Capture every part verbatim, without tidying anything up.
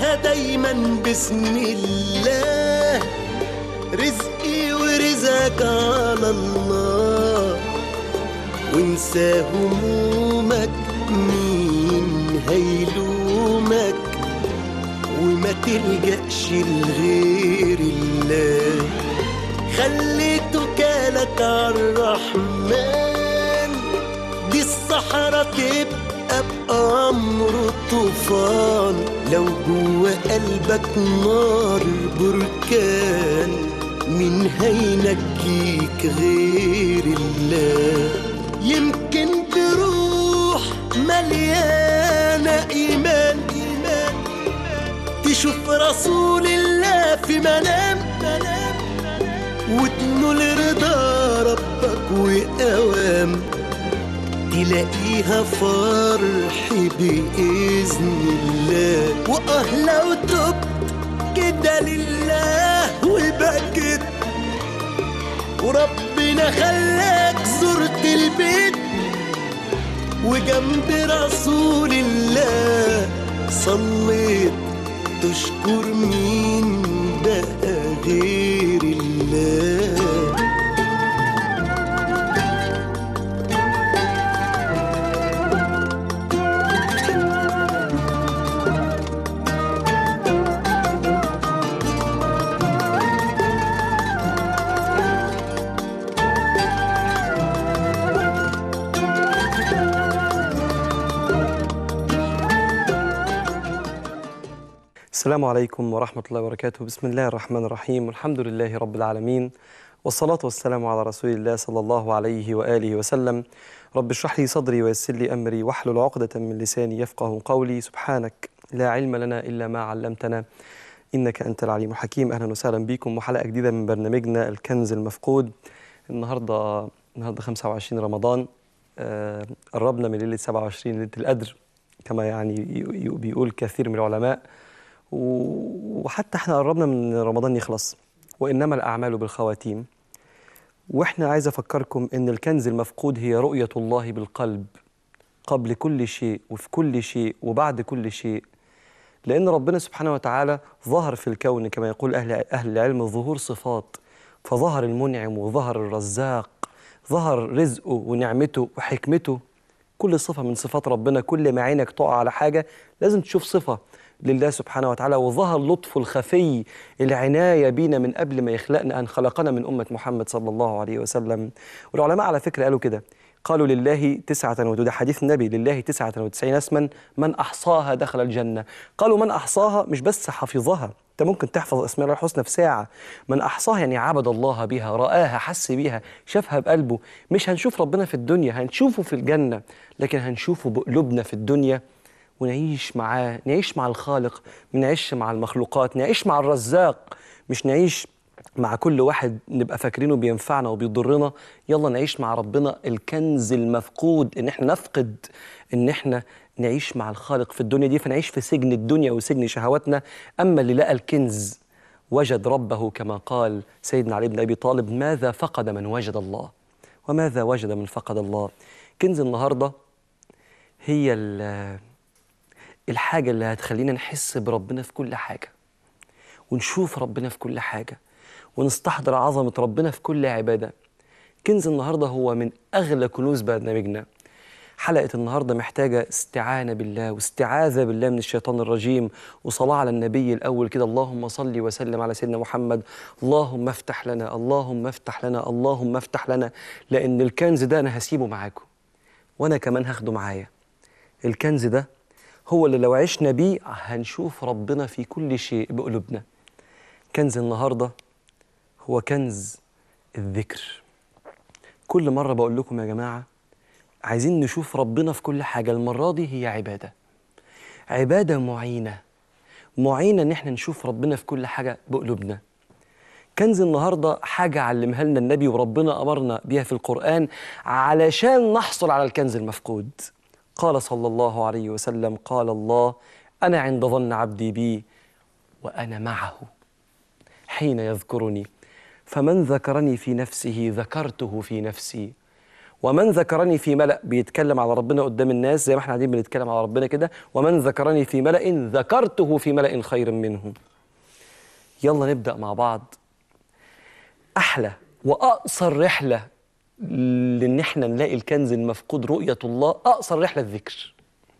قولها دايما بسم الله، رزقي ورزقك على الله، وانسى همومك مين هيلومك، وما تلجأش لغير الله، خلي توكالك عالرحمن، دي الصحراء تبقى بأمر طوفان، لو جوا قلبك نار بركان، مين هينجيك غير الله، يمكن تروح مليانة إيمان، إيمان تشوف رسول الله في منام، وتنول رضا ربك وأوام، تلاقيها فرح بإذن الله، وآه لو تبت كده لله وبكت، وربنا خلاك زرت البيت، وجنب رسول الله صليت، تشكر مين بقى غير الله. السلام عليكم ورحمة الله وبركاته. بسم الله الرحمن الرحيم، والحمد لله رب العالمين، والصلاة والسلام على رسول الله صلى الله عليه وآله وسلم. رب اشرح لي صدري ويسر لي أمري واحلل عقدة من لساني يفقه قولي. سبحانك لا علم لنا إلا ما علمتنا إنك أنت العليم الحكيم. أهلا وسهلا بكم وحلقة جديدة من برنامجنا الكنز المفقود. النهاردة النهاردة خمسة وعشرين رمضان، آه قربنا من ليلة سبعة وعشرين ليلة القدر كما يعني بيقول كثير من العلماء، وحتى احنا قربنا من رمضان يخلص، وإنما الأعمال بالخواتيم. وإحنا عايز أفكركم إن الكنز المفقود هي رؤية الله بالقلب قبل كل شيء وفي كل شيء وبعد كل شيء، لأن ربنا سبحانه وتعالى ظهر في الكون كما يقول أهل, أهل العلم ظهور صفات، فظهر المنعم وظهر الرزاق، ظهر رزقه ونعمته وحكمته، كل صفة من صفات ربنا. كل ما عينك تقع على حاجة لازم تشوف صفة لله سبحانه وتعالى، وظهر لطف الخفي، العناية بينا من قبل ما يخلقنا، أن خلقنا من أمة محمد صلى الله عليه وسلم. والعلماء على فكرة قالوا كده، قالوا لله تسعة وده حديث النبي، لله تسعة وتسعين اسما من أحصاها دخل الجنة. قالوا من أحصاها مش بس حفظها، أنت ممكن تحفظ أسماء الله الحسنى في ساعة، من أحصاها يعني عبد الله بها، رآها، حس بيها، شافها بقلبه. مش هنشوف ربنا في الدنيا، هنشوفه في الجنة، لكن هنشوفه بقلوبنا في الدنيا ونعيش معاه، نعيش مع الخالق، نعيش مع المخلوقات، نعيش مع الرزاق، مش نعيش مع كل واحد نبقى فاكرينه بينفعنا وبيضرنا. يلا نعيش مع ربنا الكنز المفقود، ان احنا نفقد ان احنا نعيش مع الخالق في الدنيا دي، فنعيش في سجن الدنيا وسجن شهواتنا. اما اللي لقى الكنز وجد ربه، كما قال سيدنا علي بن ابي طالب: ماذا فقد من وجد الله، وماذا وجد من فقد الله. كنز النهارده هي الحاجة اللي هتخلينا نحس بربنا في كل حاجة، ونشوف ربنا في كل حاجة، ونستحضر عظمة ربنا في كل عبادة. كنز النهاردة هو من أغلى كنوز برنامجنا. حلقة النهاردة محتاجة استعانة بالله واستعاذة بالله من الشيطان الرجيم، وصلاة على النبي الأول كده: اللهم صل وسلم على سيدنا محمد، اللهم افتح لنا، اللهم افتح لنا، اللهم افتح لنا. لأن الكنز ده أنا هسيبه معاكم، وأنا كمان هاخده معايا. الكنز ده هو اللي لو عشنا بيه هنشوف ربنا في كل شيء بقلوبنا. كنز النهاردة هو كنز الذكر. كل مرة بقول لكم يا جماعة عايزين نشوف ربنا في كل حاجة، المرة دي هي عبادة، عبادة معينة معينة ان احنا نشوف ربنا في كل حاجة بقلوبنا. كنز النهاردة حاجة علمها لنا النبي وربنا أمرنا بيها في القرآن علشان نحصل على الكنز المفقود. قال صلى الله عليه وسلم: قال الله: أنا عند ظن عبدي بي وأنا معه حين يذكرني، فمن ذكرني في نفسه ذكرته في نفسي، ومن ذكرني في ملأ، بيتكلم على ربنا قدام الناس زي ما احنا قاعدين بنتكلم على ربنا كده، ومن ذكرني في ملأ ذكرته في ملأ خير منه. يلا نبدأ مع بعض أحلى وأقصر رحلة لأن احنا نلاقي الكنز المفقود رؤية الله. أقصر رحلة الذكر،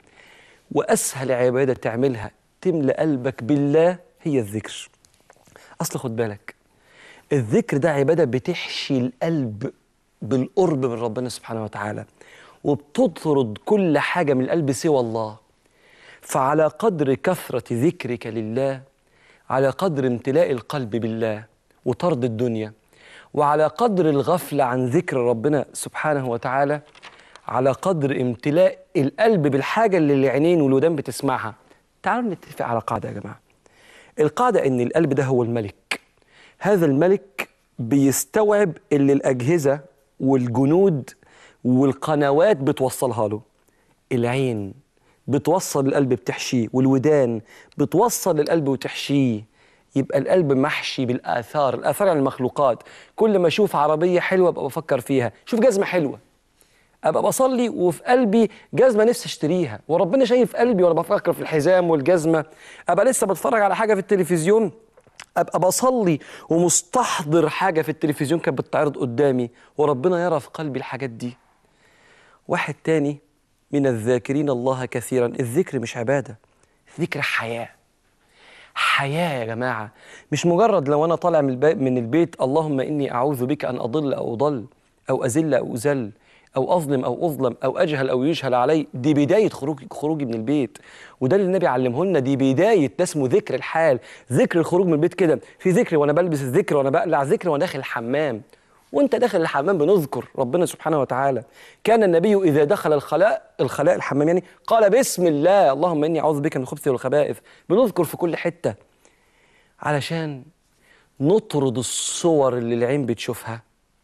وأسهل عبادة تعملها تملأ قلبك بالله هي الذكر. أصل خد بالك، الذكر ده عبادة بتحشي القلب بالقرب من ربنا سبحانه وتعالى، وبتطرد كل حاجة من القلب سوى الله. فعلى قدر كثرة ذكرك لله، على قدر امتلاء القلب بالله وطرد الدنيا، وعلى قدر الغفلة عن ذكر ربنا سبحانه وتعالى، على قدر امتلاء القلب بالحاجة اللي العينين والودان بتسمعها. تعالوا نتفق على قاعدة يا جماعة. القاعدة إن القلب ده هو الملك. هذا الملك بيستوعب اللي الأجهزة والجنود والقنوات بتوصلها له. العين بتوصل القلب بتحشيه، والودان بتوصل القلب وتحشيه. يبقى القلب محشي بالآثار. الآثار عن المخلوقات. كل ما أشوف عربية حلوة أبقى بفكر فيها، شوف جزمة حلوة أبقى بصلي وفي قلبي جزمة نفسي اشتريها، وربنا شايف قلبي وأنا بفكر في الحزام والجزمة. أبقى لسه بتفرج على حاجة في التلفزيون، أبقى بصلي ومستحضر حاجة في التلفزيون كانت بتعرض قدامي، وربنا يرى في قلبي الحاجات دي. واحد تاني من الذاكرين الله كثيرا. الذكر مش عبادة، الذكر حياة. حياة يا جماعة، مش مجرد لو أنا طالع من, من البيت اللهم إني أعوذ بك أن أضل أو أضل أو أزل أو أزل أو أظلم أو أظلم أو أجهل أو يجهل علي. دي بداية خروج خروجي من البيت، وده اللي النبي علمه لنا. دي بداية، ده اسمه ذكر الحال. ذكر الخروج من البيت كده، في ذكر وأنا بلبس، ذكر وأنا بقلع، ذكر وأنا داخل الحمام. وأنت داخل الحمام بنذكر ربنا سبحانه وتعالى. كان النبي إذا دخل الخلاء الخلاء الحمام يعني قال بسم الله اللهم إني أعوذ بك من الخبث والخبائث. بنذكر في كل حتة علشان نطرد الصور اللي العين بتشوفها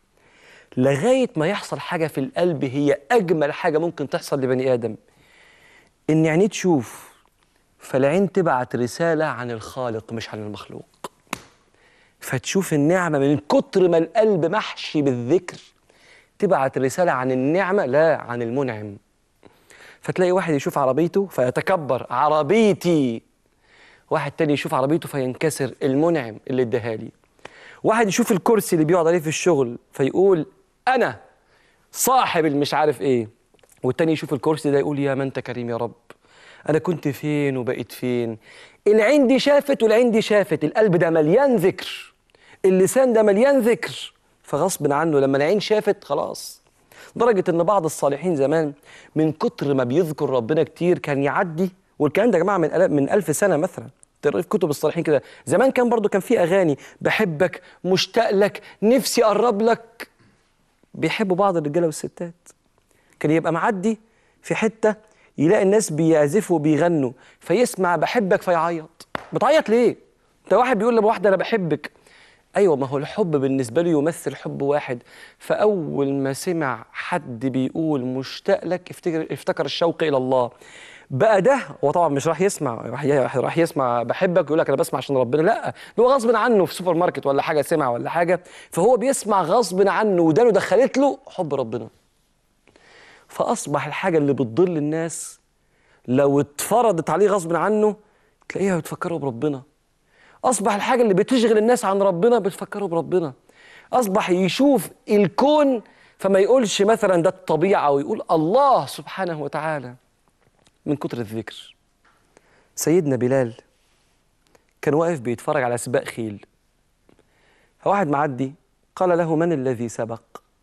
لغاية ما يحصل حاجة في القلب هي أجمل حاجة ممكن تحصل لبني آدم. إن عينيه تشوف، فالعين تبعت رسالة عن الخالق مش عن المخلوق. فتشوف النعمة من كتر ما القلب محشي بالذكر، تبعت رسالة عن النعمة لا عن المنعم. فتلاقي واحد يشوف عربيته فيتكبر، عربيتي. واحد تاني يشوف عربيته فينكسر، المنعم اللي اداها لي. واحد يشوف الكرسي اللي بيقعد عليه في الشغل فيقول أنا صاحب المش عارف إيه، والتاني يشوف الكرسي ده يقول يا من أنت كريم يا رب، أنا كنت فين وبقيت فين. العين دي شافت والعين دي شافت. القلب ده مليان ذكر، اللسان ده مليان ذكر، فغصب عنه لما العين شافت خلاص. لدرجة إن بعض الصالحين زمان من كتر ما بيذكر ربنا كتير كان يعدي، والكلام ده يا جماعة من من ألف سنة مثلا، تقرأ في كتب الصالحين كده. زمان كان برضو كان في أغاني بحبك، مشتاق لك، نفسي أقرب لك. بيحبوا بعض الرجالة والستات. كان يبقى معدي في حتة يلاقي الناس بيعزفوا وبيغنوا، فيسمع بحبك فيعيط. بتعيط ليه؟ ده واحد بيقول لواحدة أنا بحبك. أيوة، ما هو الحب بالنسبة له يمثل حب واحد. فأول ما سمع حد بيقول مشتاق لك افتكر افتكر الشوق إلى الله. بقى ده هو طبعا مش راح يسمع، راح راح يسمع بحبك يقول لك انا بسمع عشان ربنا. لا، ده هو غصب عنه في سوبر ماركت ولا حاجه سمع ولا حاجه، فهو بيسمع غصب عنه ودانه دخلت له حب ربنا. فاصبح الحاجه اللي بتضل الناس لو اتفرضت عليه غصب عنه تلاقيها بتفكره بربنا. اصبح الحاجه اللي بتشغل الناس عن ربنا بتفكره بربنا. اصبح يشوف الكون فما يقولش مثلا ده الطبيعه، ويقول الله سبحانه وتعالى من كتر الذكر. سيدنا بلال كان واقف بيتفرج على سباق خيل، فواحد معدي قال له من الذي سبق؟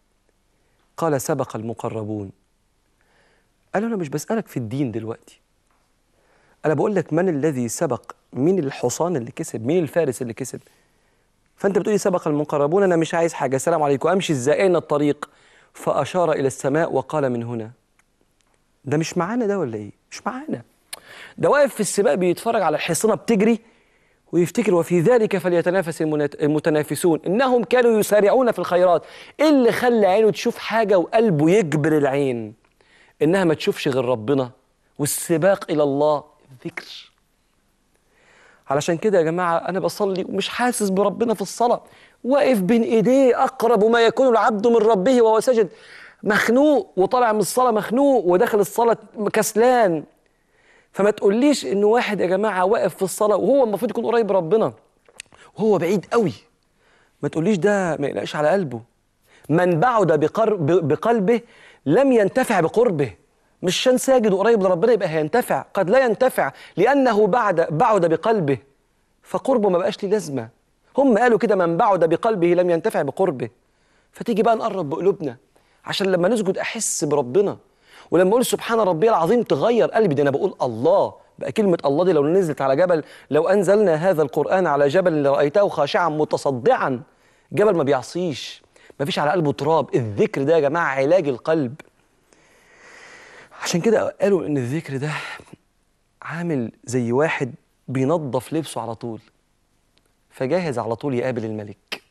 قال سبق المقربون. قال له أنا مش بسألك في الدين دلوقتي، أنا بقول لك من الذي سبق، مين الحصان اللي كسب، مين الفارس اللي كسب. فأنت بتقولي سبق المقربون، أنا مش عايز حاجة، السلام عليكم، أمشي إزاي، أين الطريق؟ فأشار إلى السماء وقال من هنا. ده مش معانا ده ولا إيه؟ مش معانا. ده واقف في السباق بيتفرج على الحصانة بتجري ويفتكر وفي ذلك فليتنافس المتنافسون إنهم كانوا يسارعون في الخيرات. إيه اللي خلى عينه تشوف حاجة وقلبه يجبر العين إنها ما تشوفش غير ربنا والسباق إلى الله؟ الذكر. علشان كده يا جماعة أنا بصلي ومش حاسس بربنا في الصلاة، واقف بين إيديه أقرب ما يكون العبد من ربه وهو ساجد، مخنوق وطالع من الصلاة مخنوق وداخل الصلاة كسلان. فما تقوليش إنه واحد يا جماعة واقف في الصلاة وهو المفروض يكون قريب ربنا وهو بعيد قوي، ما تقوليش ده ما يقلقش على قلبه. من بعد بقلبه لم ينتفع بقربه. مش عشان ساجد وقريب لربنا يبقى هينتفع، قد لا ينتفع لأنه بعد بعد بقلبه فقربه ما بقاش ليه لازمة. هم قالوا كده من بعد بقلبه لم ينتفع بقربه. فتيجي بقى نقرب بقلوبنا عشان لما نسجد أحس بربنا، ولما أقول سبحان ربي العظيم تغير قلبي. ده أنا بقول الله، بقى كلمة الله دي لو نزلت على جبل، لو أنزلنا هذا القرآن على جبل لرأيته خاشعا متصدعا. جبل ما بيعصيش، ما فيش على قلبه تراب. الذكر ده يا جماعة علاج القلب. عشان كده قالوا إن الذكر ده عامل زي واحد بينظف لبسه على طول، فجاهز على طول يقابل الملك.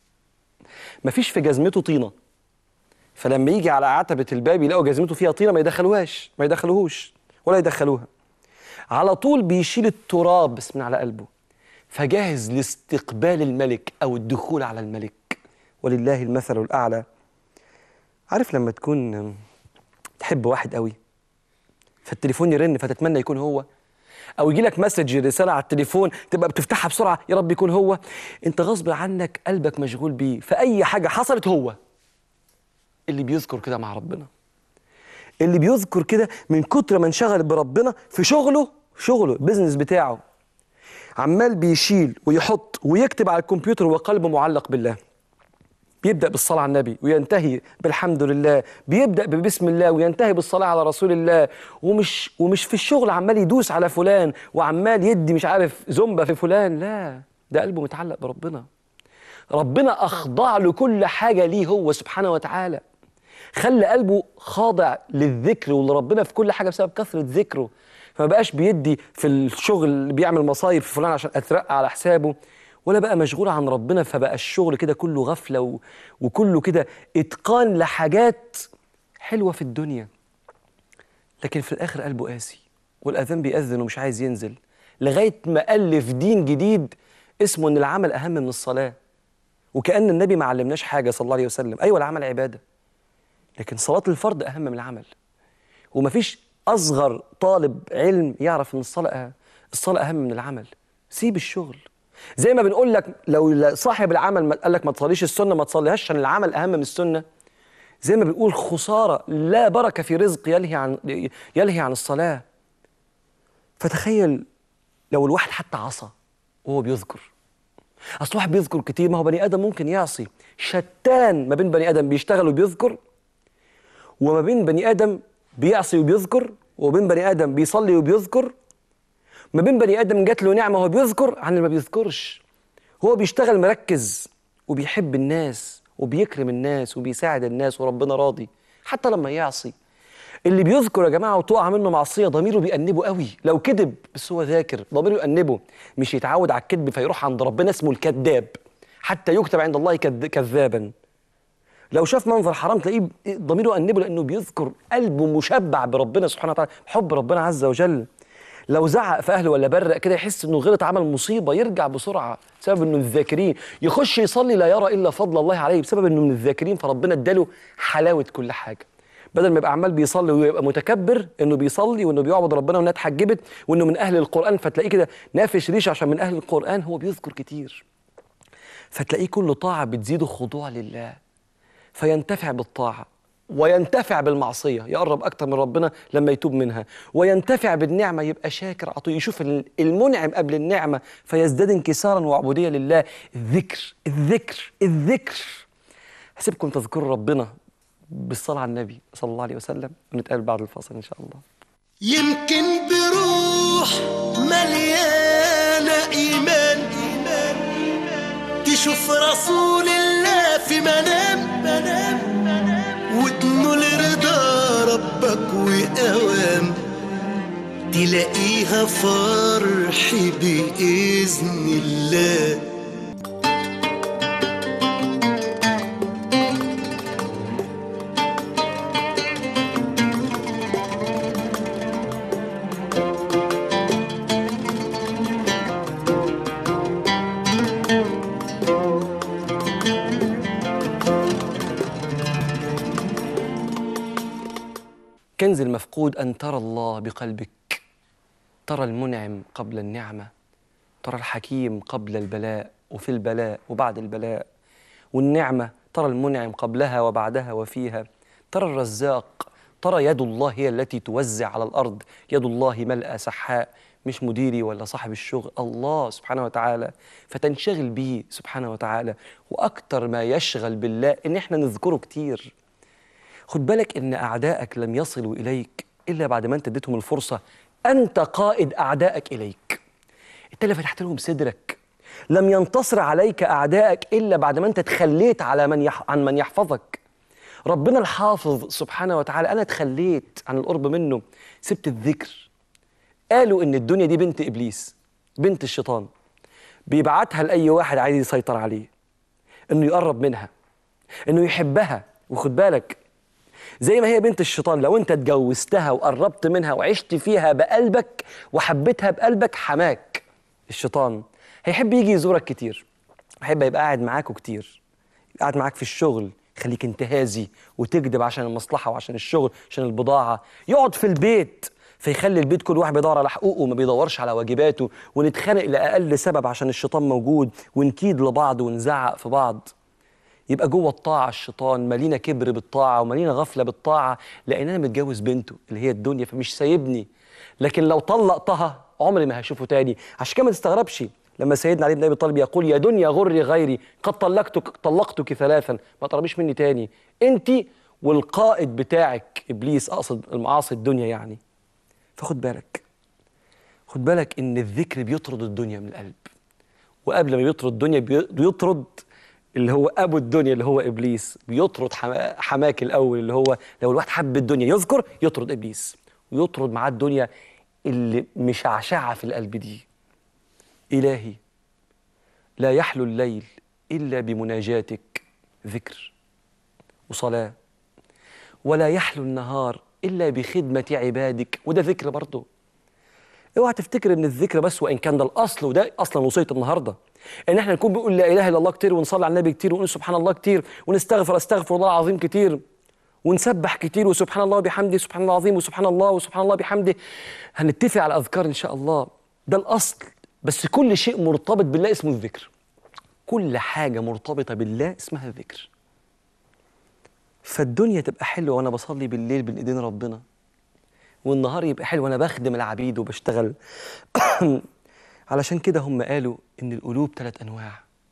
مفيش في جزمته طينة، فلما يجي على عتبة الباب يلاقوا جزمته فيها طينة ما يدخلوهاش ما يدخلوهوش ولا يدخلوها. على طول بيشيل التراب بس من على قلبه، فجاهز لاستقبال الملك أو الدخول على الملك. ولله المثل الأعلى. عارف لما تكون تحب واحد قوي فالتليفون يرن فتتمنى يكون هو، او يجي لك مسج رساله على التليفون تبقى بتفتحها بسرعه يا رب يكون هو، انت غصب عنك قلبك مشغول بيه، فاي حاجه حصلت هو. اللي بيذكر كده مع ربنا، اللي بيذكر كده من كتر ما انشغل بربنا في شغله شغله البيزنس بتاعه، عمال بيشيل ويحط ويكتب على الكمبيوتر وقلبه معلق بالله. بيبدأ بالصلاة على النبي وينتهي بالحمد لله، بيبدأ ببسم الله وينتهي بالصلاة على رسول الله، ومش ومش في الشغل عمال يدوس على فلان وعمال يدي مش عارف زنبة في فلان، لا، ده قلبه متعلق بربنا. ربنا أخضع له كل حاجة ليه هو سبحانه وتعالى، خلى قلبه خاضع للذكر ولربنا في كل حاجة بسبب كثرة ذكره. فما بقاش بيدي في الشغل اللي بيعمل مصايب في فلان عشان أترقى على حسابه، ولا بقى مشغول عن ربنا، فبقى الشغل كده كله غفلة و... وكله كده إتقان لحاجات حلوة في الدنيا، لكن في الآخر قلبه قاسي والأذان بيأذن ومش عايز ينزل، لغاية ما ألف دين جديد اسمه إن العمل أهم من الصلاة. وكأن النبي ما علمناش حاجة صلى الله عليه وسلم. أيوة العمل عبادة، لكن صلاة الفرض أهم من العمل. ومفيش أصغر طالب علم يعرف إن الصلاة الصلاة أهم من العمل. سيب الشغل. زي ما بنقول لك لو صاحب العمل قال لك ما تصليش السنة ما تصليهاش عشان العمل أهم من السنة، زي ما بنقول خسارة لا بركة في رزق يلهي عن يلهي عن الصلاة. فتخيل لو الواحد حتى عصى وهو بيذكر. أصل واحد بيذكر كتير، ما هو بني آدم ممكن يعصي. شتان ما بين بني آدم بيشتغل وبيذكر وما بين بني آدم بيعصي وبيذكر، وبين بني آدم بيصلي وبيذكر، ما بين بني آدم جات له نعمة وهو بيذكر عن اللي ما بيذكرش. هو بيشتغل مركز وبيحب الناس وبيكرم الناس وبيساعد الناس وربنا راضي حتى لما يعصي. اللي بيذكر يا جماعة وتقع منه معصية ضميره بيأنبه قوي. لو كذب بس هو ذاكر ضميره يأنبه، مش يتعود على الكذب فيروح عند ربنا اسمه الكذاب حتى يكتب عند الله كذابا. لو شاف منظر حرام تلاقيه ضميره يأنبه لأنه بيذكر، قلبه مشبع بربنا سبحانه وتعالى، حب ربنا عز وجل. لو زعق في أهله ولا برق كده يحس إنه غلط عمل مصيبة يرجع بسرعة بسبب إنه الذاكرين. يخش يصلي لا يرى إلا فضل الله عليه بسبب إنه من الذاكرين، فربنا اداله حلاوة كل حاجة. بدل ما يبقى عمال بيصلي ويبقى متكبر إنه بيصلي وإنه بيعبد ربنا وإنها اتحجبت وإنه من أهل القرآن، فتلاقيه كده نافش ريشه عشان من أهل القرآن، هو بيذكر كتير. فتلاقيه كل طاعة بتزيده خضوع لله فينتفع بالطاعة وينتفع بالمعصية، يقرب أكتر من ربنا لما يتوب منها، وينتفع بالنعمة يبقى شاكر عطيه، يشوف المنعم قبل النعمة فيزداد انكسارا وعبودية لله. الذكر الذكر الذكر. هسيبكم تذكروا ربنا بالصلاة على النبي صلى الله عليه وسلم، ونتقابل بعد الفاصل إن شاء الله. يمكن بروح مليانة إيمان تشوف رسول الله في منام وتنول رضا ربك وأوام، تلاقيها فرح بإذن الله. الكنز المفقود أن ترى الله بقلبك، ترى المنعم قبل النعمة، ترى الحكيم قبل البلاء وفي البلاء وبعد البلاء، والنعمة ترى المنعم قبلها وبعدها وفيها، ترى الرزاق، ترى يد الله هي التي توزع على الأرض، يد الله ملأ سحاء، مش مديري ولا صاحب الشغل، الله سبحانه وتعالى، فتنشغل به سبحانه وتعالى. وأكتر ما يشغل بالله إن إحنا نذكره كتير. خد بالك إن أعدائك لم يصلوا إليك إلا بعد ما أنت اديتهم الفرصة. أنت قائد أعدائك إليك، أنت اللي فتحت لهم صدرك. لم ينتصر عليك أعدائك إلا بعد ما أنت تخليت على من يح... عن من يحفظك. ربنا الحافظ سبحانه وتعالى، أنا تخليت عن القرب منه، سبت الذكر. قالوا إن الدنيا دي بنت إبليس، بنت الشيطان، بيبعتها لأي واحد عايز يسيطر عليه، إنه يقرب منها، إنه يحبها. وخد بالك، زي ما هي بنت الشيطان، لو أنت اتجوزتها وقربت منها وعشت فيها بقلبك وحبيتها بقلبك، حماك الشيطان هيحب يجي يزورك كتير، هيحب يبقى قاعد معاكوا كتير، قاعد معاك في الشغل، خليك انتهازي وتكذب عشان المصلحة وعشان الشغل عشان البضاعة. يقعد في البيت فيخلي البيت كل واحد بيدور على حقوقه وما بيدورش على واجباته، ونتخانق لأقل سبب عشان الشيطان موجود، ونكيد لبعض ونزعق في بعض. يبقى جوه الطاعة الشيطان مالينا كبر بالطاعة ومالينا غفلة بالطاعة، لأن أنا متجوز بنته اللي هي الدنيا فمش سايبني. لكن لو طلقتها عمري ما هشوفه تاني. عشان كده ما تستغربش لما سيدنا علي بن أبي طالب يقول: يا دنيا غري غيري، قد طلقتك طلقتك ثلاثا، ما تقربيش مني تاني، أنت والقائد بتاعك إبليس، أقصد المعاصي الدنيا يعني. فخد بالك، خد بالك إن الذكر بيطرد الدنيا من القلب، وقبل ما بيطرد الدنيا بيطرد اللي هو أبو الدنيا اللي هو إبليس. بيطرد حماك الأول، اللي هو لو الواحد حب الدنيا يذكر يطرد إبليس، ويطرد معاه الدنيا اللي مشعشعة في القلب دي. إلهي لا يحلو الليل إلا بمناجاتك، ذكر وصلاة، ولا يحلو النهار إلا بخدمة عبادك، وده ذكر برضه. اوعى تفتكر ان الذكر بس، وان كان ده الاصل وده اصلا وصيه النهارده، ان احنا نكون بنقول لا اله الا الله كتير، ونصلي على النبي كتير، ونقول سبحان الله كتير، ونستغفر استغفر الله العظيم كتير، ونسبح كتير، وسبحان الله بحمده سبحان الله العظيم، وسبحان الله وسبحان الله بحمده. هنتفق على اذكار ان شاء الله، ده الاصل. بس كل شيء مرتبط بالله اسمه الذكر، كل حاجه مرتبطه بالله اسمها الذكر. فالدنيا تبقى حلوه وانا بصلي بالليل بين ايدين ربنا، والنهار يبقى حلو وانا بخدم العبيد وبشتغل. علشان كده هم قالوا ان القلوب ثلاث انواع: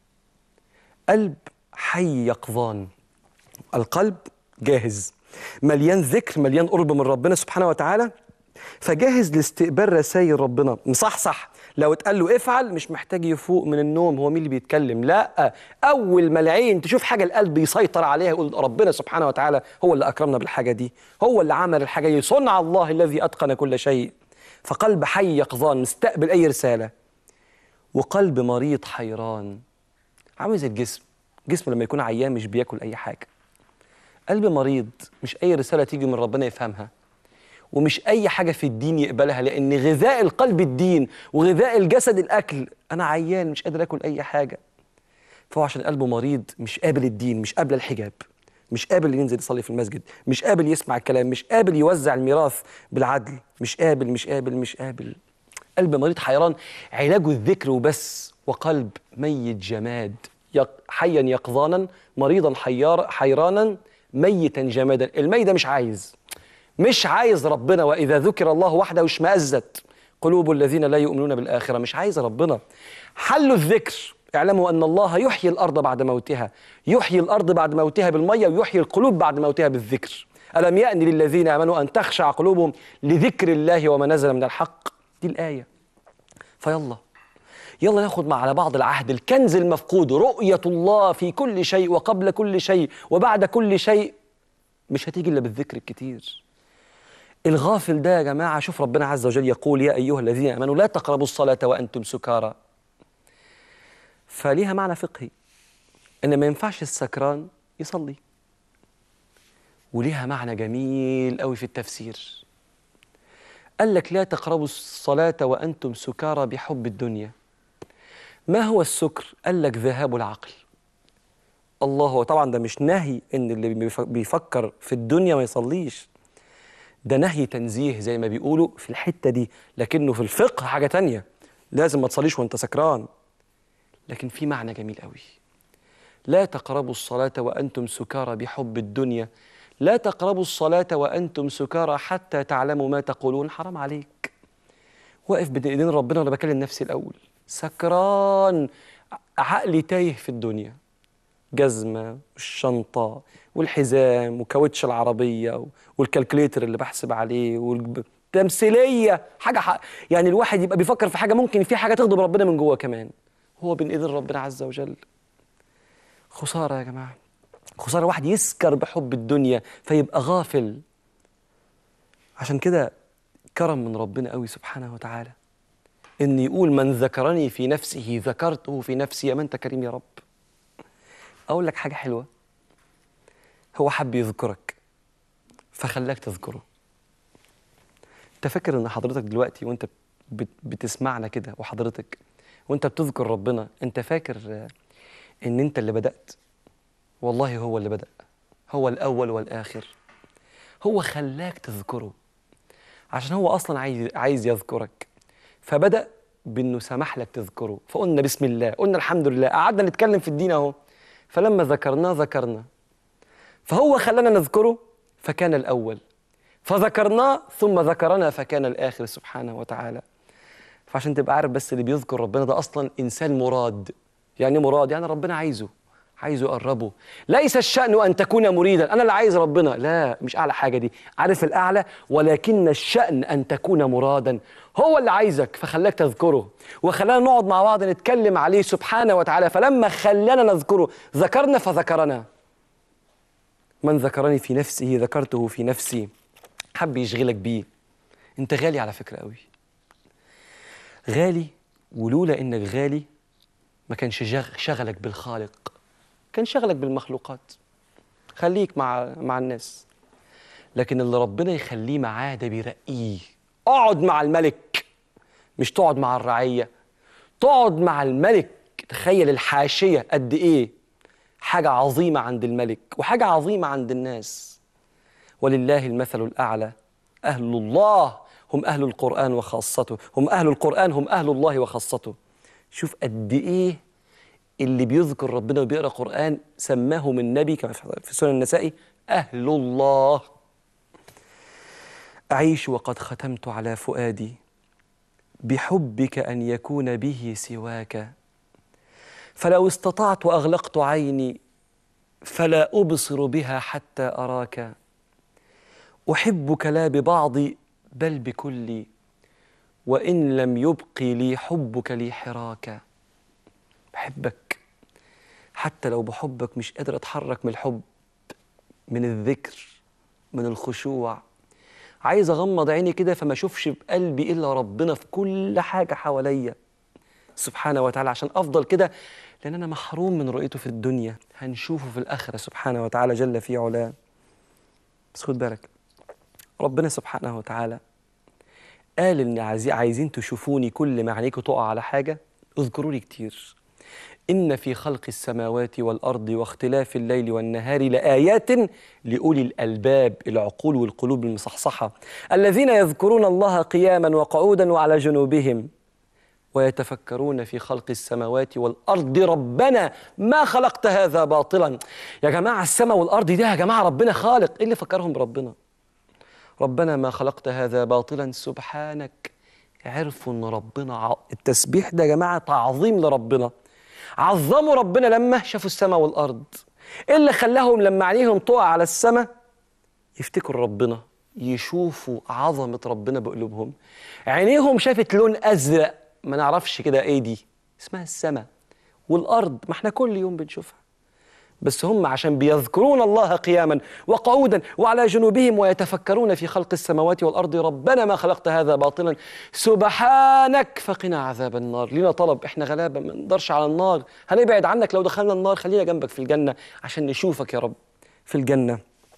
قلب حي يقظان، القلب جاهز مليان ذكر، مليان قرب من ربنا سبحانه وتعالى، فجاهز لاستقبال رسائل ربنا، مصحصح، لو اتقال له افعل مش محتاج يفوق من النوم. هو مين اللي بيتكلم؟ لا، اول ما العين تشوف حاجه القلب يسيطر عليها، يقول ربنا سبحانه وتعالى هو اللي اكرمنا بالحاجه دي، هو اللي عمل الحاجه دي، صنع الله الذي اتقن كل شيء. فقلب حي يقظان مستقبل اي رساله، وقلب مريض حيران، عامل زي الجسم، جسم لما يكون عيان مش بياكل اي حاجه. قلب مريض مش اي رساله تيجي من ربنا يفهمها، ومش أي حاجة في الدين يقبلها، لأن غذاء القلب الدين وغذاء الجسد الأكل. أنا عيان مش قادر أكل أي حاجة، فهو عشان قلبه مريض مش قابل الدين، مش قابل الحجاب، مش قابل ينزل يصلي في المسجد، مش قابل يسمع الكلام، مش قابل يوزع الميراث بالعدل، مش قابل مش قابل مش قابل. قلب مريض حيران، علاجه الذكر وبس. وقلب ميت جماد، حيا يقظانا مريضا حيار حيرانا ميتا جمادا. الميت ده مش عايز مش عايز ربنا، وإذا ذكر الله وحده اشمأزت قلوب الذين لا يؤمنون بالآخرة. مش عايز ربنا. حل الذكر، اعلموا أن الله يحيي الأرض بعد موتها، يحيي الأرض بعد موتها بالمية، ويحيي القلوب بعد موتها بالذكر. ألم يأن للذين آمنوا أن تخشع قلوبهم لذكر الله وما نزل من الحق. دي الآية. فيلا يلا ناخد مع على بعض العهد، الكنز المفقود، رؤية الله في كل شيء وقبل كل شيء وبعد كل شيء. مش هتيجي إلا بالذكر الكتير. الغافل ده يا جماعة، شوف ربنا عز وجل يقول: يا أيها الذين آمنوا لا تقربوا الصلاة وأنتم سكارى. فليها معنى فقهي، إن ما ينفعش السكران يصلي. وليها معنى جميل قوي في التفسير، قال لك: لا تقربوا الصلاة وأنتم سكارى بحب الدنيا. ما هو السكر؟ قال لك: ذهاب العقل. الله، هو طبعا ده مش نهي إن اللي بيفكر في الدنيا ما يصليش، ده نهي تنزيه زي ما بيقولوا في الحتة دي، لكنه في الفقه حاجة تانية. لازم ما تصليش وانت سكران. لكن في معنى جميل قوي: لا تقربوا الصلاة وأنتم سكارى بحب الدنيا، لا تقربوا الصلاة وأنتم سكارى حتى تعلموا ما تقولون. حرام عليك. واقف بين ايدين ربنا وأنا بكلم نفسي الأول، سكران، عقلي تايه في الدنيا، جزمة والشنطة والحزام وكاوتش العربية والكالكوليتر اللي بحسب عليه والتمثيلية، حاجة حق. يعني الواحد يبقى بيفكر في حاجة ممكن في حاجة تغضب ربنا من جوه كمان، هو بين ايدين ربنا عز وجل. خسارة يا جماعة، خسارة واحد يسكر بحب الدنيا فيبقى غافل. عشان كده كرم من ربنا قوي سبحانه وتعالى إن يقول: من ذكرني في نفسه ذكرته في نفسي. يا ما أنت كريم يا رب. أقول لك حاجة حلوة، هو حب يذكرك فخلاك تذكره. أنت فاكر إن حضرتك دلوقتي وأنت بتسمعنا كده، وحضرتك وأنت بتذكر ربنا، أنت فاكر إن أنت اللي بدأت؟ والله هو اللي بدأ، هو الأول والآخر. هو خلاك تذكره عشان هو أصلا عايز عايز يذكرك، فبدأ بأنه سمح لك تذكره. فقلنا بسم الله، قلنا الحمد لله، قعدنا نتكلم في الدين أهو، فلما ذكرناه ذكرنا، فهو خلانا نذكره فكان الأول، فذكرناه ثم ذكرنا فكان الآخر سبحانه وتعالى. فعشان تبقى عارف بس، اللي بيذكر ربنا ده أصلا إنسان مراد. يعني مراد يعني ربنا عايزه، عايزه يقربه. ليس الشأن أن تكون مريدا، أنا اللي عايز ربنا، لا، مش أعلى حاجة دي، عارف الأعلى، ولكن الشأن أن تكون مرادا. هو اللي عايزك فخلاك تذكره، وخلانا نقعد مع بعض نتكلم عليه سبحانه وتعالى. فلما خلانا نذكره ذكرنا فذكرنا. من ذكرني في نفسه ذكرته في نفسي. حب يشغلك بيه. أنت غالي على فكرة قوي، غالي، ولولا إنك غالي ما كانش شغلك بالخالق، كان شغلك بالمخلوقات. خليك مع مع الناس، لكن اللي ربنا يخليه معاه ده بيرقيه. اقعد مع الملك، مش تقعد مع الرعية، تقعد مع الملك. تخيل الحاشية قد ايه حاجة عظيمة عند الملك وحاجة عظيمة عند الناس. ولله المثل الأعلى. أهل الله هم أهل القرآن وخاصته، هم أهل القرآن هم أهل الله وخاصته. شوف قد ايه اللي بيذكر ربنا وبيقرأ قرآن سماهم النبي كما في سنن النسائي أهل الله. أعيش وقد ختمت على فؤادي بحبك أن يكون به سواك، فلو استطعت أغلقت عيني فلا أبصر بها حتى أراك. أحبك لا ببعضي بل بكلي، وإن لم يبق لي حبك لي حراك. بحبك حتى لو بحبك مش قادر أتحرك من الحب، من الذكر، من الخشوع. عايز أغمض عيني كده فما أشوفش بقلبي إلا ربنا في كل حاجة حواليا سبحانه وتعالى، عشان أفضل كده، لأن أنا محروم من رؤيته في الدنيا. هنشوفه في الآخرة سبحانه وتعالى جل في علاه. بس خد بالك، ربنا سبحانه وتعالى قال إن عايزين تشوفوني كل ما عينيكوا تقع على حاجة اذكروني كتير. إن في خلق السماوات والأرض واختلاف الليل والنهار لآيات لأولي الألباب، العقول والقلوب المصحصحة، الذين يذكرون الله قياما وقعودا وعلى جنوبهم ويتفكرون في خلق السماوات والأرض ربنا ما خلقت هذا باطلا. يا جماعة السماء والأرض دي يا جماعة ربنا خالق، إيه اللي فكرهم بربنا؟ ربنا ما خلقت هذا باطلا سبحانك. عرفوا إن ربنا ع... التسبيح ده يا جماعة تعظيم لربنا. عظموا ربنا لما شافوا السماء والأرض. إيه اللي خلاهم لما عينيهم تقع على السماء يفتكروا ربنا، يشوفوا عظمة ربنا بقلوبهم. عينيهم شافت لون أزرق ما نعرفش كده إيه دي، اسمها السماء. والأرض ما احنا كل يوم بنشوفها، بس هم عشان بيذكرون الله قياما وقعودا وعلى جنوبهم ويتفكرون في خلق السماوات والأرض ربنا ما خلقت هذا باطلا سبحانك فقنا عذاب النار. لينا طلب، احنا غلابة ما نقدرش على النار، هنبعد عنك لو دخلنا النار، خلينا جنبك في الجنة عشان نشوفك يا رب في الجنة.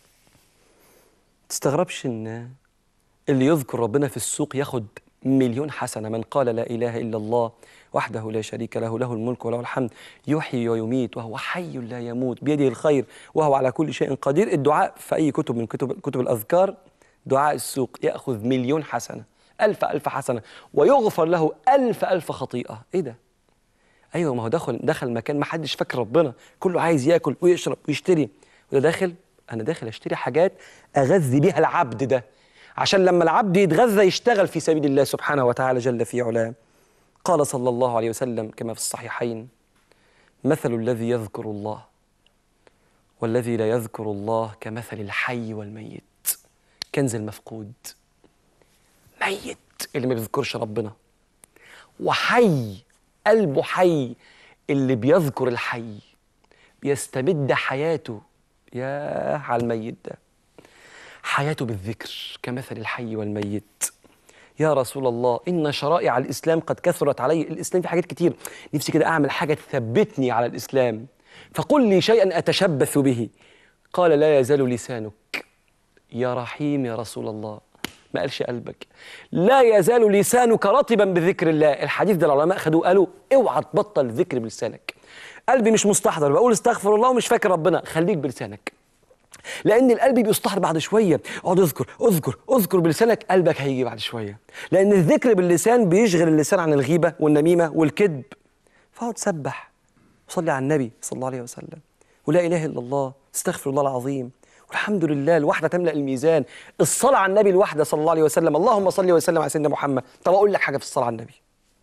تستغربش ان اللي يذكر ربنا في السوق ياخد مليون حسنة. من قال لا إله إلا الله وحده لا شريك له له الملك وله الحمد يحيي ويميت وهو حي لا يموت بيده الخير وهو على كل شيء قدير. الدعاء في أي كتب من كتب كتب الأذكار دعاء السوق يأخذ مليون حسنة، ألف ألف حسنة، ويغفر له ألف ألف خطيئة. إيه ده؟ أيوة، ما هو دخل دخل مكان ما حدش فاكر ربنا، كله عايز ياكل ويشرب ويشتري، وده داخل أنا داخل أشتري حاجات أغذي بيها العبد ده، عشان لما العبد يتغذى يشتغل في سبيل الله سبحانه وتعالى جل في علاه. قال صلى الله عليه وسلم كما في الصحيحين: مثل الذي يذكر الله والذي لا يذكر الله كمثل الحي والميت. كنز المفقود، ميت اللي ما بيذكرش ربنا، وحي قلبه حي اللي بيذكر الحي، بيستمد حياته. يا على الميت ده، حياته بالذكر كمثل الحي والميت. يا رسول الله، إن شرائع الإسلام قد كثرت علي. الإسلام في حاجات كتير، نفسي كده أعمل حاجة تثبتني على الإسلام، فقل لي شيئا أتشبث به. قال: لا يزال لسانك. يا رحيم يا رسول الله، ما قالش قلبك. لا يزال لسانك رطبا بذكر الله. الحديث ده العلماء خدوه قالوا اوعى تبطل ذكر بلسانك. قلبي مش مستحضر، بقول استغفر الله ومش فاكر ربنا، خليك بلسانك، لأن القلب بيستحضر بعد شوية. اقعد اذكر اذكر اذكر بلسانك، قلبك هيجي بعد شوية، لأن الذكر باللسان بيشغل اللسان عن الغيبة والنميمة والكذب. فاقعد سبح وصلي على النبي صلى الله عليه وسلم، ولا إله إلا الله، استغفر الله العظيم، والحمد لله. الواحدة تملأ الميزان. الصلاة على النبي الواحدة صلى الله عليه وسلم، اللهم صل وسلم على سيدنا محمد. طب أقول لك حاجة في الصلاة على النبي،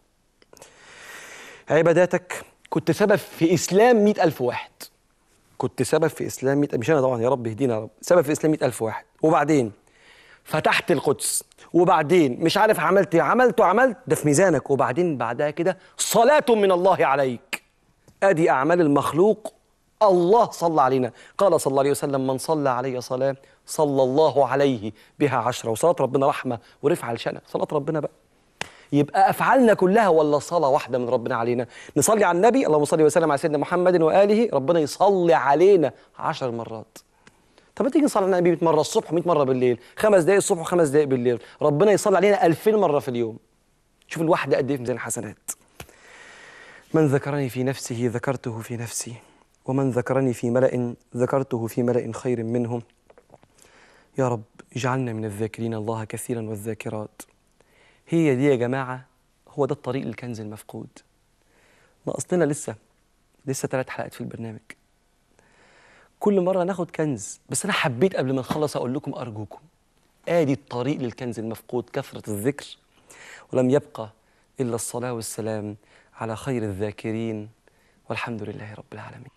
عباداتك كنت سبب في إسلام مئة ألف واحد. كنت سبب في إسلام مئة، مش أنا طبعا، يا رب اهدينا يا رب، سبب في إسلام مئة ألف واحد، وبعدين فتحت القدس، وبعدين مش عارف عملت ايه، عملت وعملت، ده في ميزانك، وبعدين بعدها كده صلاة من الله عليك. أدي أعمال المخلوق، الله صلى علينا. قال صلى الله عليه وسلم: من صلى علي صلاة صلى الله عليه بها عشرة. وصلاة ربنا رحمة ورفعة لشأنك، صلاة ربنا بقى. يبقى أفعالنا كلها ولا صلاة واحدة من ربنا علينا؟ نصلي على النبي، اللهم صل وسلم على سيدنا محمد وآله، ربنا يصلي علينا عشر مرات. طب ما تيجي نصلي على النبي مئة مرة الصبح ومئة مرة بالليل، خمس دقايق الصبح وخمس دقايق بالليل، ربنا يصلي علينا ألفين مرة في اليوم. شوف الواحدة قد إيه في ميزان الحسنات. من ذكرني في نفسه ذكرته في نفسي، ومن ذكرني في ملأ ذكرته في ملأ خير منهم. يا رب اجعلنا من الذاكرين الله كثيرا والذاكرات. هي دي يا جماعة، هو ده الطريق للكنز المفقود. ناقص لنا لسه لسه ثلاث حلقات في البرنامج. كل مرة ناخد كنز، بس أنا حبيت قبل ما نخلص أقول لكم أرجوكم، آدي الطريق للكنز المفقود، كثرة الذكر، ولم يبقى إلا الصلاة والسلام على خير الذاكرين، والحمد لله رب العالمين.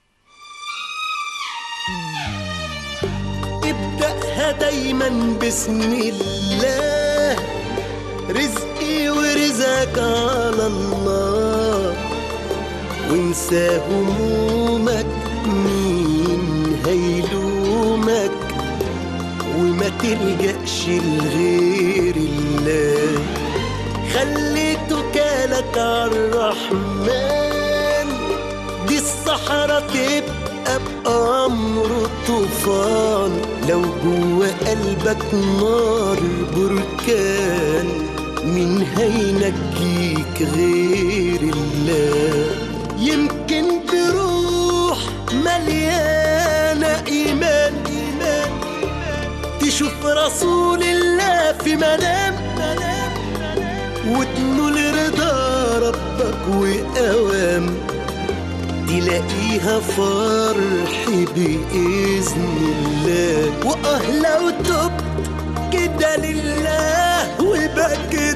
ابدأها دايما بسم الله، رزقي ورزقك على الله، وانسى همومك مين هيلومك، وما تلجأش لغير الله، خلي توكالك عالرحمن، دي الصحراء تبقى بأمره طوفان، لو جوا قلبك نار بركان، مين هينجيك غير الله، يمكن بروح مليانة إيمان إيمان تشوف رسول الله في منام منام، وتنول رضا ربك وأوام، تلاقيها فرح بإذن الله، وآه لو تبت كده لله وبكت،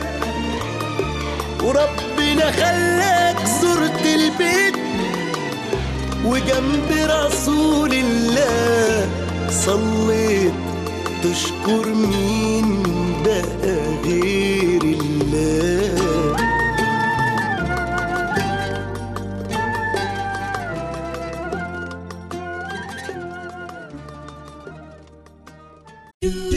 وربنا خلاك زرت البيت، وجنب رسول الله صليت، تشكر مين بقى غير الله.